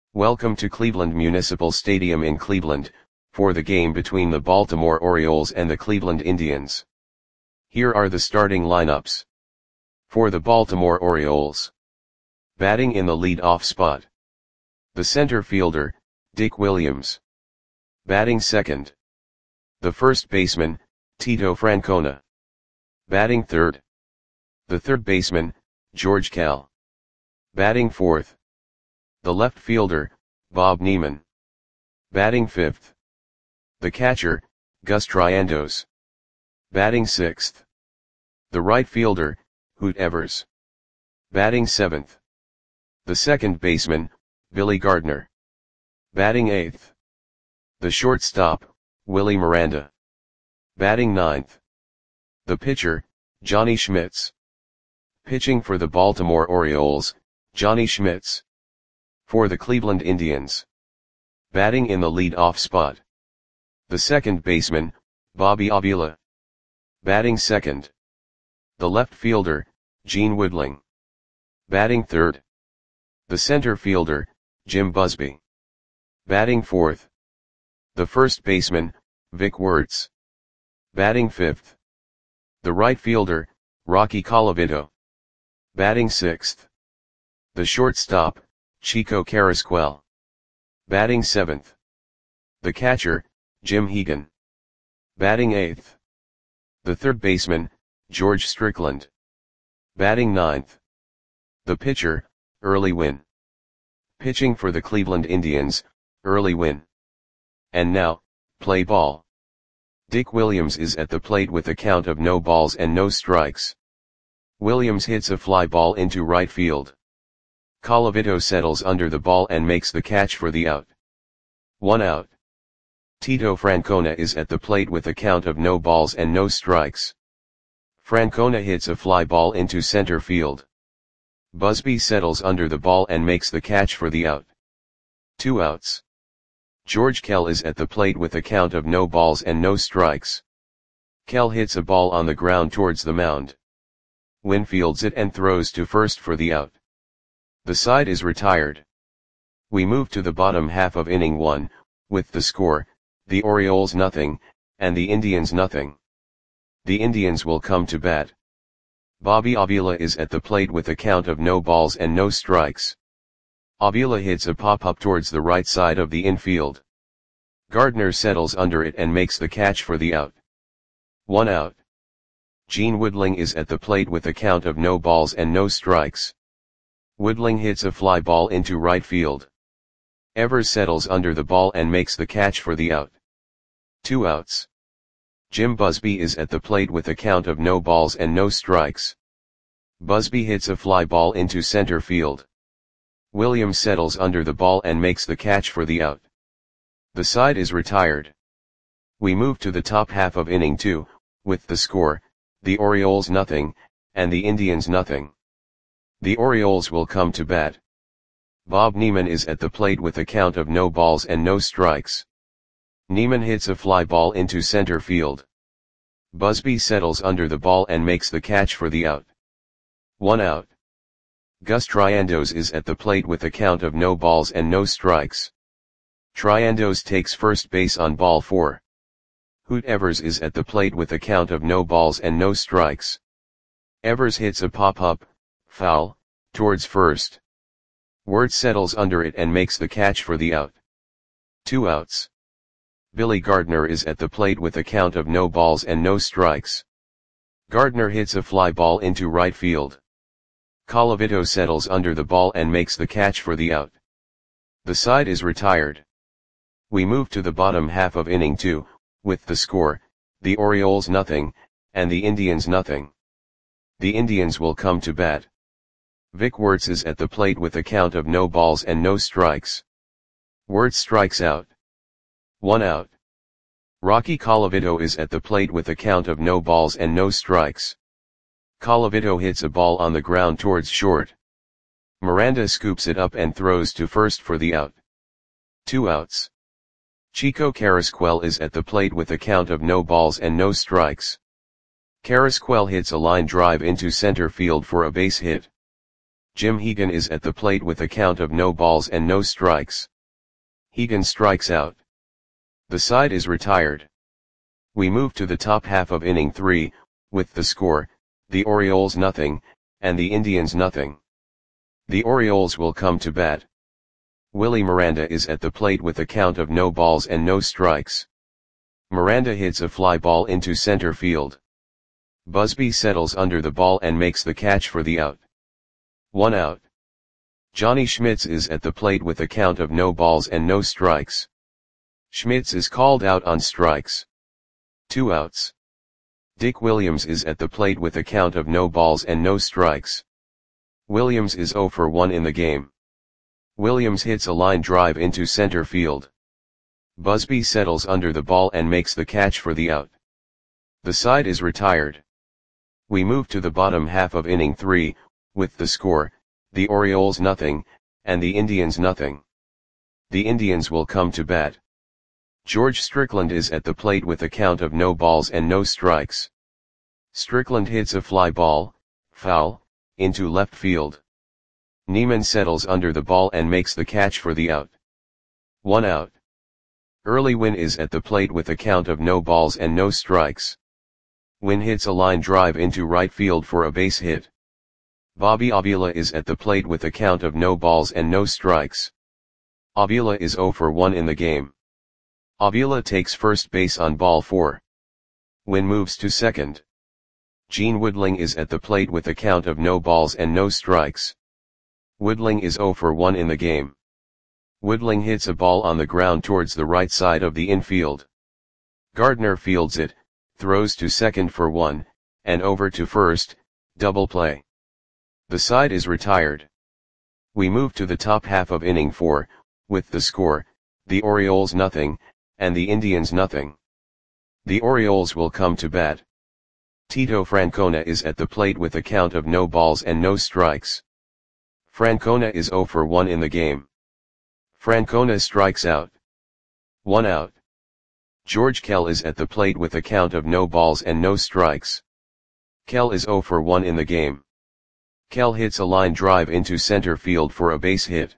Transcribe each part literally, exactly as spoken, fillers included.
Welcome to Cleveland Municipal Stadium in Cleveland, for the game between the Baltimore Orioles and the Cleveland Indians. Here are the starting lineups. For the Baltimore Orioles. Batting in the lead-off spot. The center fielder, Dick Williams. Batting second. The first baseman, Tito Francona. Batting third. The third baseman, George Kell. Batting fourth. The left fielder, Bob Neiman. Batting fifth. The catcher, Gus Triandos. Batting sixth. The right fielder, Hoot Evers. Batting seventh. The second baseman, Billy Gardner. Batting eighth. The shortstop, Willie Miranda. Batting ninth. The pitcher, Johnny Schmitz. Pitching for the Baltimore Orioles, Johnny Schmitz. For the Cleveland Indians. Batting in the lead-off spot. The second baseman, Bobby Avila. Batting second. The left fielder, Gene Woodling. Batting third. The center fielder, Jim Busby. Batting fourth. The first baseman, Vic Wertz. Batting fifth. The right fielder, Rocky Colavito. Batting sixth. The shortstop, Chico Carrasquel. Batting seventh. The catcher, Jim Hegan. Batting eighth. The third baseman, George Strickland. Batting ninth. The pitcher, Early Wynn. Pitching for the Cleveland Indians, Early Wynn. And now, play ball. Dick Williams is at the plate with a count of no balls and no strikes. Williams hits a fly ball into right field. Colavito settles under the ball and makes the catch for the out. One out. Tito Francona is at the plate with a count of no balls and no strikes. Francona hits a fly ball into center field. Busby settles under the ball and makes the catch for the out. Two outs. George Kell is at the plate with a count of no balls and no strikes. Kell hits a ball on the ground towards the mound. Wynn fields it and throws to first for the out. The side is retired. We move to the bottom half of inning one, with the score, the Orioles nothing, and the Indians nothing. The Indians will come to bat. Bobby Avila is at the plate with a count of no balls and no strikes. Avila hits a pop-up towards the right side of the infield. Gardner settles under it and makes the catch for the out. One out. Gene Woodling is at the plate with a count of no balls and no strikes. Woodling hits a fly ball into right field. Evers settles under the ball and makes the catch for the out. Two outs. Jim Busby is at the plate with a count of no balls and no strikes. Busby hits a fly ball into center field. Williams settles under the ball and makes the catch for the out. The side is retired. We move to the top half of inning two, with the score, the Orioles nothing, and the Indians nothing. The Orioles will come to bat. Bob Neiman is at the plate with a count of no balls and no strikes. Neiman hits a fly ball into center field. Busby settles under the ball and makes the catch for the out. One out. Gus Triandos is at the plate with a count of no balls and no strikes. Triandos takes first base on ball four. Hoot Evers is at the plate with a count of no balls and no strikes. Evers hits a pop-up, foul, towards first. Wertz settles under it and makes the catch for the out. Two outs. Billy Gardner is at the plate with a count of no balls and no strikes. Gardner hits a fly ball into right field. Colavito settles under the ball and makes the catch for the out. The side is retired. We move to the bottom half of inning two, with the score, the Orioles nothing, and the Indians nothing. The Indians will come to bat. Vic Wertz is at the plate with a count of no balls and no strikes. Wertz strikes out. One out. Rocky Colavito is at the plate with a count of no balls and no strikes. Colavito hits a ball on the ground towards short. Miranda scoops it up and throws to first for the out. Two outs. Chico Carrasquel is at the plate with a count of no balls and no strikes. Carrasquel hits a line drive into center field for a base hit. Jim Hegan is at the plate with a count of no balls and no strikes. Hegan strikes out. The side is retired. We move to the top half of inning three, with the score, the Orioles nothing, and the Indians nothing. The Orioles will come to bat. Willie Miranda is at the plate with a count of no balls and no strikes. Miranda hits a fly ball into center field. Busby settles under the ball and makes the catch for the out. One out. Johnny Schmitz is at the plate with a count of no balls and no strikes. Schmitz is called out on strikes. Two outs. Dick Williams is at the plate with a count of no balls and no strikes. Williams is oh for one in the game. Williams hits a line drive into center field. Busby settles under the ball and makes the catch for the out. The side is retired. We move to the bottom half of inning three, with the score, the Orioles nothing, and the Indians nothing. The Indians will come to bat. George Strickland is at the plate with a count of no balls and no strikes. Strickland hits a fly ball, foul, into left field. Neiman settles under the ball and makes the catch for the out. One out. Early Wynn is at the plate with a count of no balls and no strikes. Wynn hits a line drive into right field for a base hit. Bobby Avila is at the plate with a count of no balls and no strikes. Avila is oh for one in the game. Avila takes first base on ball four. Wynn moves to second. Gene Woodling is at the plate with a count of no balls and no strikes. Woodling is oh for one in the game. Woodling hits a ball on the ground towards the right side of the infield. Gardner fields it, throws to second for one, and over to first, double play. The side is retired. We move to the top half of inning four, with the score, the Orioles nothing, and the Indians nothing. The Orioles will come to bat. Tito Francona is at the plate with a count of no balls and no strikes. Francona is oh for one in the game. Francona strikes out. One out. George Kell is at the plate with a count of no balls and no strikes. Kell is oh for one in the game. Kell hits a line drive into center field for a base hit.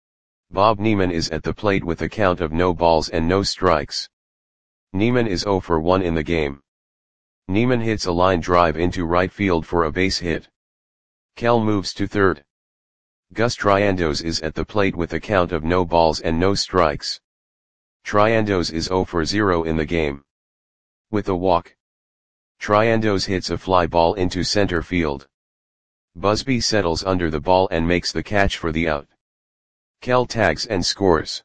Bob Neiman is at the plate with a count of no balls and no strikes. Neiman is oh for one in the game. Neiman hits a line drive into right field for a base hit. Kell moves to third. Gus Triandos is at the plate with a count of no balls and no strikes. Triandos is oh for zero in the game. With a walk. Triandos hits a fly ball into center field. Busby settles under the ball and makes the catch for the out. Kell tags and scores.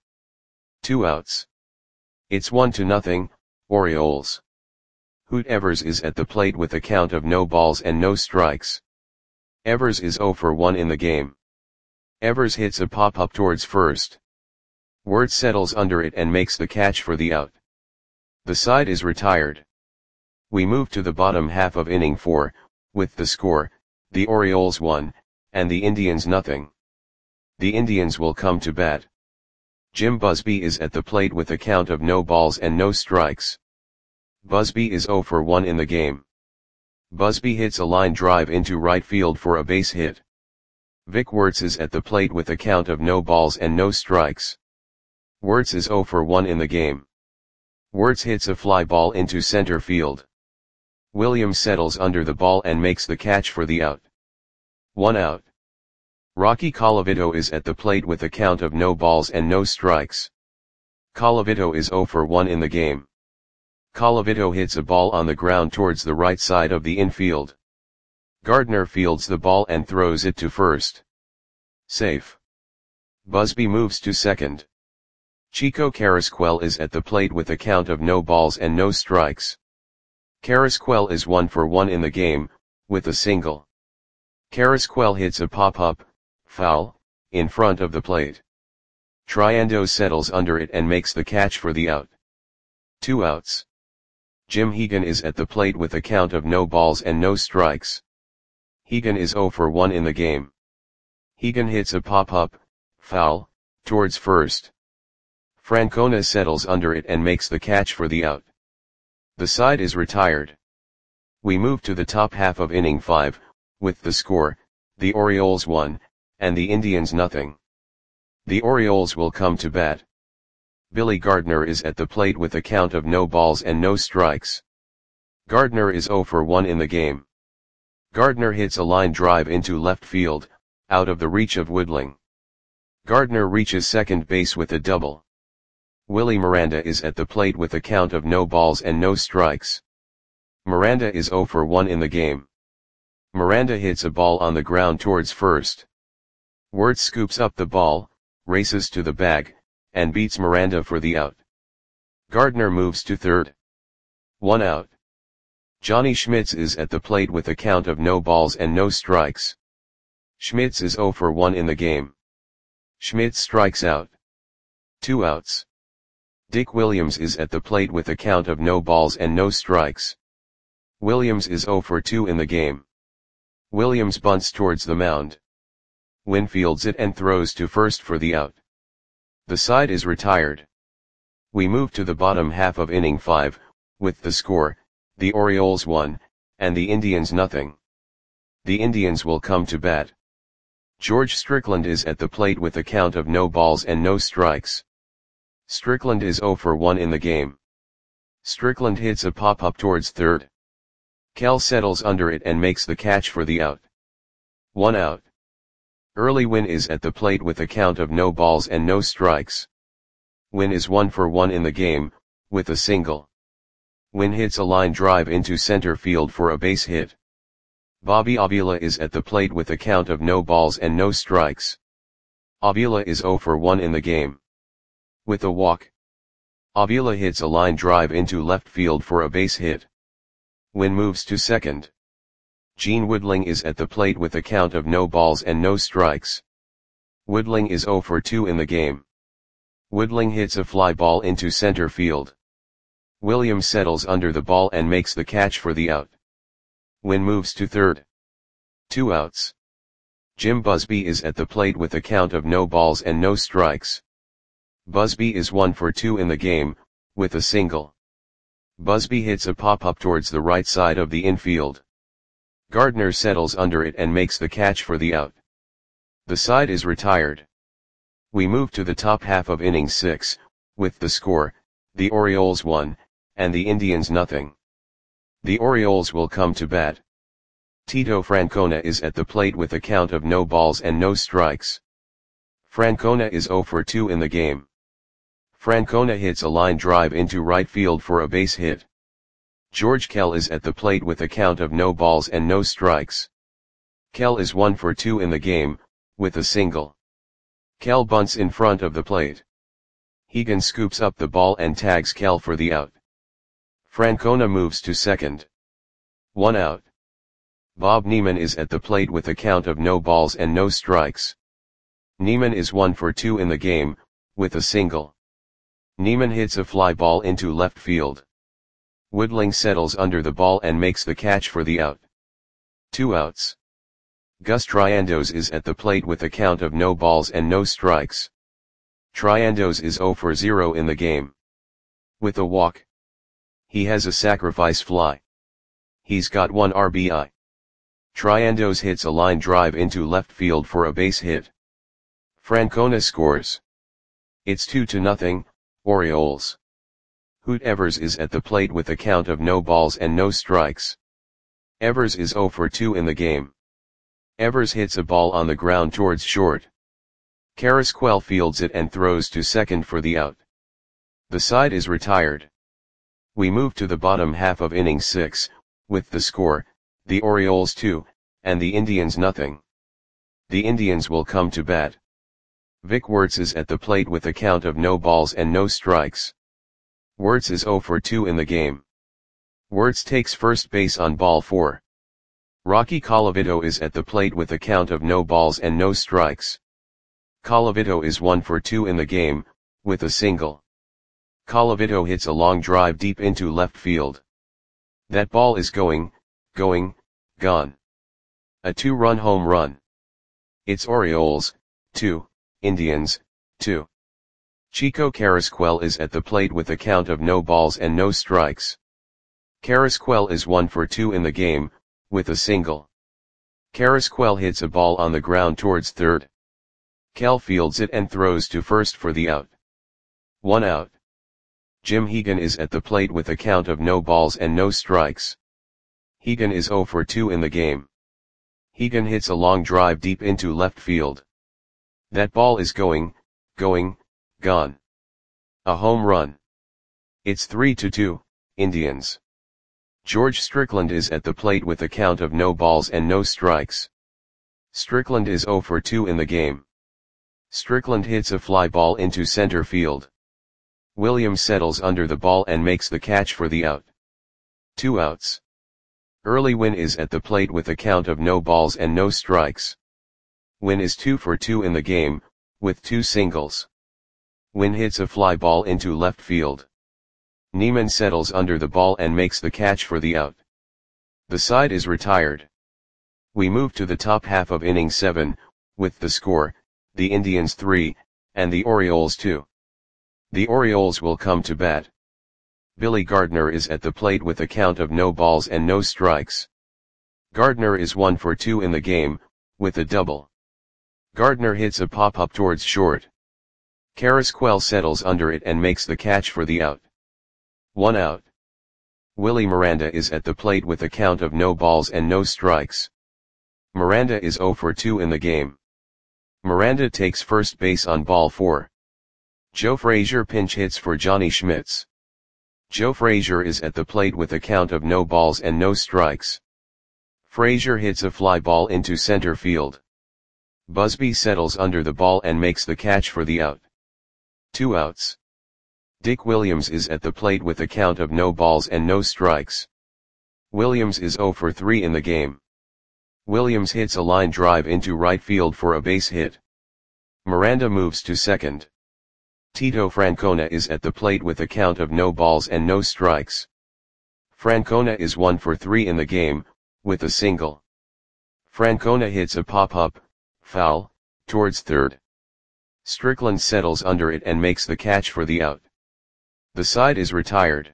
Two outs. It's one to nothing, Orioles. Hoot Evers is at the plate with a count of no balls and no strikes. Evers is oh for one in the game. Evers hits a pop-up towards first. Wirt settles under it and makes the catch for the out. The side is retired. We move to the bottom half of inning four, with the score, the Orioles one, and the Indians nothing. The Indians will come to bat. Jim Busby is at the plate with a count of no balls and no strikes. Busby is oh for one in the game. Busby hits a line drive into right field for a base hit. Vic Wertz is at the plate with a count of no balls and no strikes. Wertz is oh for one in the game. Wertz hits a fly ball into center field. Williams settles under the ball and makes the catch for the out. One out. Rocky Colavito is at the plate with a count of no balls and no strikes. Colavito is oh for one in the game. Colavito hits a ball on the ground towards the right side of the infield. Gardner fields the ball and throws it to first. Safe. Busby moves to second. Chico Carrasquel is at the plate with a count of no balls and no strikes. Carrasquel is one for one in the game, with a single. Carrasquel hits a pop-up, foul, in front of the plate. Triandos settles under it and makes the catch for the out. Two outs. Jim Hegan is at the plate with a count of no balls and no strikes. Hegan is oh for one in the game. Hegan hits a pop-up, foul, towards first. Francona settles under it and makes the catch for the out. The side is retired. We move to the top half of inning five, with the score, the Orioles one, and the Indians nothing. The Orioles will come to bat. Billy Gardner is at the plate with a count of no balls and no strikes. Gardner is oh for one in the game. Gardner hits a line drive into left field, out of the reach of Woodling. Gardner reaches second base with a double. Willie Miranda is at the plate with a count of no balls and no strikes. Miranda is oh for one in the game. Miranda hits a ball on the ground towards first. Wirtz scoops up the ball, races to the bag, and beats Miranda for the out. Gardner moves to third. One out. Johnny Schmitz is at the plate with a count of no balls and no strikes. Schmitz is oh for one in the game. Schmitz strikes out. Two outs. Dick Williams is at the plate with a count of no balls and no strikes. Williams is oh for two in the game. Williams bunts towards the mound. Winfields it and throws to first for the out. The side is retired. We move to the bottom half of inning five, with the score, the Orioles one, and the Indians nothing. The Indians will come to bat. George Strickland is at the plate with a count of no balls and no strikes. Strickland is oh for one in the game. Strickland hits a pop-up towards third. Kell settles under it and makes the catch for the out. One out. Early Wynn is at the plate with a count of no balls and no strikes. Wynn is one for one in the game, with a single. Wynn hits a line drive into center field for a base hit. Bobby Avila is at the plate with a count of no balls and no strikes. Avila is oh for one in the game. With a walk. Avila hits a line drive into left field for a base hit. Wynn moves to second. Gene Woodling is at the plate with a count of no balls and no strikes. Woodling is oh for two in the game. Woodling hits a fly ball into center field. Williams settles under the ball and makes the catch for the out. Wynn moves to third. Two outs. Jim Busby is at the plate with a count of no balls and no strikes. Busby is one for two in the game, with a single. Busby hits a pop-up towards the right side of the infield. Gardner settles under it and makes the catch for the out. The side is retired. We move to the top half of inning six, with the score, the Orioles one, and the Indians nothing. The Orioles will come to bat. Tito Francona is at the plate with a count of no balls and no strikes. Francona is oh for two in the game. Francona hits a line drive into right field for a base hit. George Kell is at the plate with a count of no balls and no strikes. Kell is one for two in the game, with a single. Kell bunts in front of the plate. Hegan scoops up the ball and tags Kell for the out. Francona moves to second. One out. Bob Neiman is at the plate with a count of no balls and no strikes. Neiman is one for two in the game, with a single. Neiman hits a fly ball into left field. Woodling settles under the ball and makes the catch for the out. Two outs. Gus Triandos is at the plate with a count of no balls and no strikes. Triandos is oh for zero in the game. With a walk. He has a sacrifice fly. He's got one R B I. Triandos hits a line drive into left field for a base hit. Francona scores. It's two to nothing, Orioles. Hoot Evers is at the plate with a count of no balls and no strikes. Evers is oh for two in the game. Evers hits a ball on the ground towards short. Carrasquel fields it and throws to second for the out. The side is retired. We move to the bottom half of inning six, with the score, the Orioles two, and the Indians nothing. The Indians will come to bat. Vic Wirtz is at the plate with a count of no balls and no strikes. Wirtz is oh for two in the game. Wirtz takes first base on ball four. Rocky Colavito is at the plate with a count of no balls and no strikes. Colavito is one for two in the game, with a single. Colavito hits a long drive deep into left field. That ball is going, going, gone. A two-run home run. It's Orioles, two, Indians, two. Chico Carrasquel is at the plate with a count of no balls and no strikes. Carrasquel is one for two in the game, with a single. Carrasquel hits a ball on the ground towards third. Kell fields it and throws to first for the out. One out. Jim Hegan is at the plate with a count of no balls and no strikes. Hegan is oh for two in the game. Hegan hits a long drive deep into left field. That ball is going, going, gone. A home run. It's three to two, Indians. George Strickland is at the plate with a count of no balls and no strikes. Strickland is oh for two in the game. Strickland hits a fly ball into center field. Williams settles under the ball and makes the catch for the out. Two outs. Early Wynn is at the plate with a count of no balls and no strikes. Wynn is two for two in the game, with two singles. Wynn hits a fly ball into left field. Neiman settles under the ball and makes the catch for the out. The side is retired. We move to the top half of inning seven, with the score, the Indians three, and the Orioles two. The Orioles will come to bat. Billy Gardner is at the plate with a count of no balls and no strikes. Gardner is one for two in the game, with a double. Gardner hits a pop-up towards short. Carrasquel settles under it and makes the catch for the out. One out. Willie Miranda is at the plate with a count of no balls and no strikes. Miranda is oh for two in the game. Miranda takes first base on ball four. Joe Frazier pinch hits for Johnny Schmitz. Joe Frazier is at the plate with a count of no balls and no strikes. Frazier hits a fly ball into center field. Busby settles under the ball and makes the catch for the out. Two outs. Dick Williams is at the plate with a count of no balls and no strikes. Williams is oh for three in the game. Williams hits a line drive into right field for a base hit. Miranda moves to second. Tito Francona is at the plate with a count of no balls and no strikes. Francona is one for three in the game, with a single. Francona hits a pop-up, foul, towards third. Strickland settles under it and makes the catch for the out. The side is retired.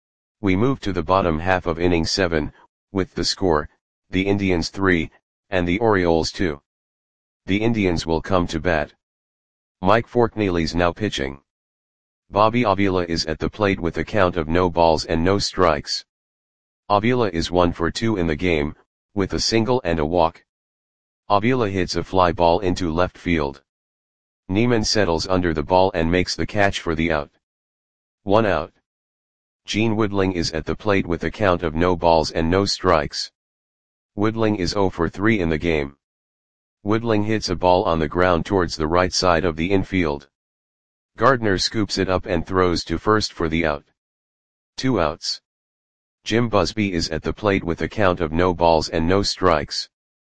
We move to the bottom half of inning seven, with the score, the Indians three, and the Orioles two. The Indians will come to bat. Mike Forkneely's now pitching. Bobby Avila is at the plate with a count of no balls and no strikes. Avila is one for two in the game, with a single and a walk. Avila hits a fly ball into left field. Neiman settles under the ball and makes the catch for the out. One out. Gene Woodling is at the plate with a count of no balls and no strikes. Woodling is oh for three in the game. Woodling hits a ball on the ground towards the right side of the infield. Gardner scoops it up and throws to first for the out. Two outs. Jim Busby is at the plate with a count of no balls and no strikes.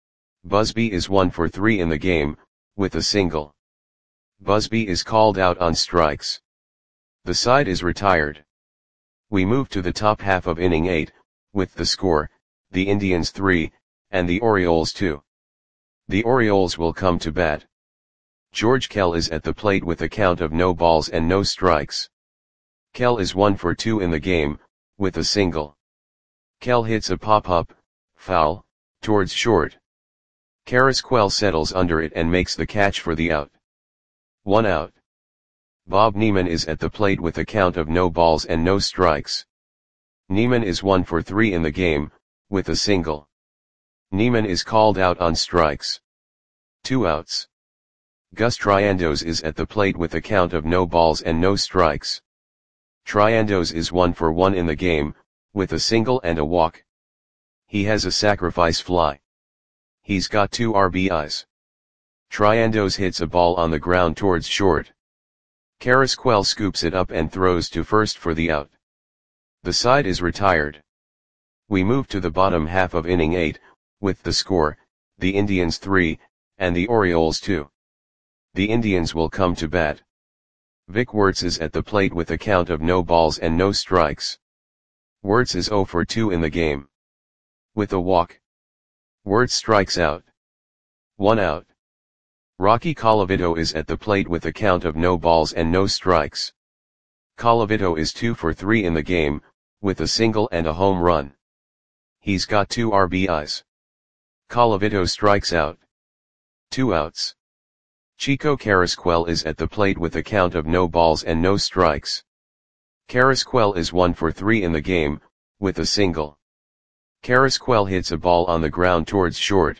Busby is one for three in the game, with a single. Busby is called out on strikes. The side is retired. We move to the top half of inning eight, with the score, the Indians three, and the Orioles two. The Orioles will come to bat. George Kell is at the plate with a count of no balls and no strikes. Kell is one for two in the game, with a single. Kell hits a pop-up, foul, towards short. Carrasquel settles under it and makes the catch for the out. One out. Bob Neiman is at the plate with a count of no balls and no strikes. Neiman is one for three in the game, with a single. Neiman is called out on strikes. Two outs. Gus Triandos is at the plate with a count of no balls and no strikes. Triandos is one for one in the game, with a single and a walk. He has a sacrifice fly. He's got two R B Is. Triandos hits a ball on the ground towards short. Carrasquel scoops it up and throws to first for the out. The side is retired. We move to the bottom half of inning eight, with the score, the Indians three, and the Orioles two. The Indians will come to bat. Vic Wertz is at the plate with a count of no balls and no strikes. Wertz is oh for two in the game. With a walk. Wertz strikes out. One out. Rocky Colavito is at the plate with a count of no balls and no strikes. Colavito is two for three in the game, with a single and a home run. He's got two R B Is. Colavito strikes out. Two outs. Chico Carrasquel is at the plate with a count of no balls and no strikes. Carrasquel is one for three in the game, with a single. Carrasquel hits a ball on the ground towards short.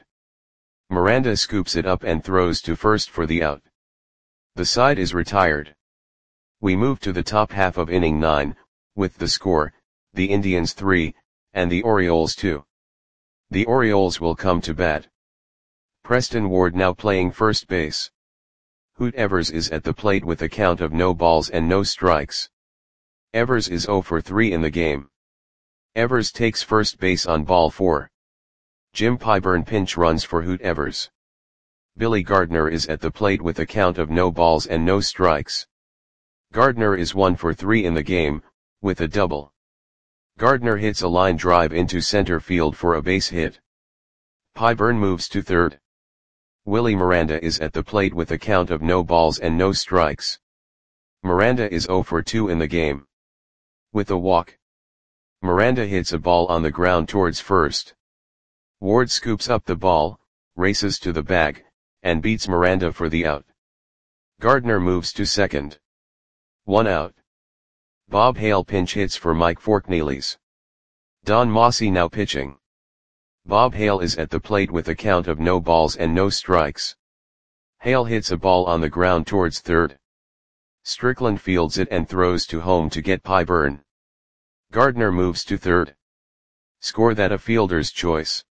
Miranda scoops it up and throws to first for the out. The side is retired. We move to the top half of inning nine, with the score, the Indians three, and the Orioles two. The Orioles will come to bat. Preston Ward now playing first base. Hoot Evers is at the plate with a count of no balls and no strikes. Evers is zero for three in the game. Evers takes first base on ball four. Jim Pyburn pinch runs for Hoot Evers. Billy Gardner is at the plate with a count of no balls and no strikes. Gardner is one for three in the game, with a double. Gardner hits a line drive into center field for a base hit. Pyburn moves to third. Willie Miranda is at the plate with a count of no balls and no strikes. Miranda is zero for two in the game. With a walk. Miranda hits a ball on the ground towards first. Ward scoops up the ball, races to the bag, and beats Miranda for the out. Gardner moves to second. One out. Bob Hale pinch hits for Mike Forknelis. Don Mossy now pitching. Bob Hale is at the plate with a count of no balls and no strikes. Hale hits a ball on the ground towards third. Strickland fields it and throws to home to get Pyburn. Gardner moves to third. Score that a fielder's choice.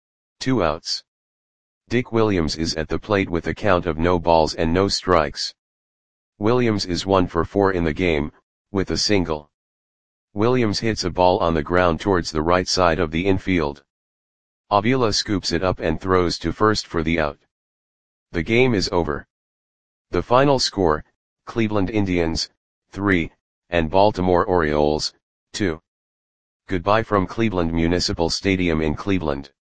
Two outs. Dick Williams is at the plate with a count of no balls and no strikes. Williams is one for four in the game, with a single. Williams hits a ball on the ground towards the right side of the infield. Avila scoops it up and throws to first for the out. The game is over. The final score, Cleveland Indians, three, and Baltimore Orioles, two. Goodbye from Cleveland Municipal Stadium in Cleveland.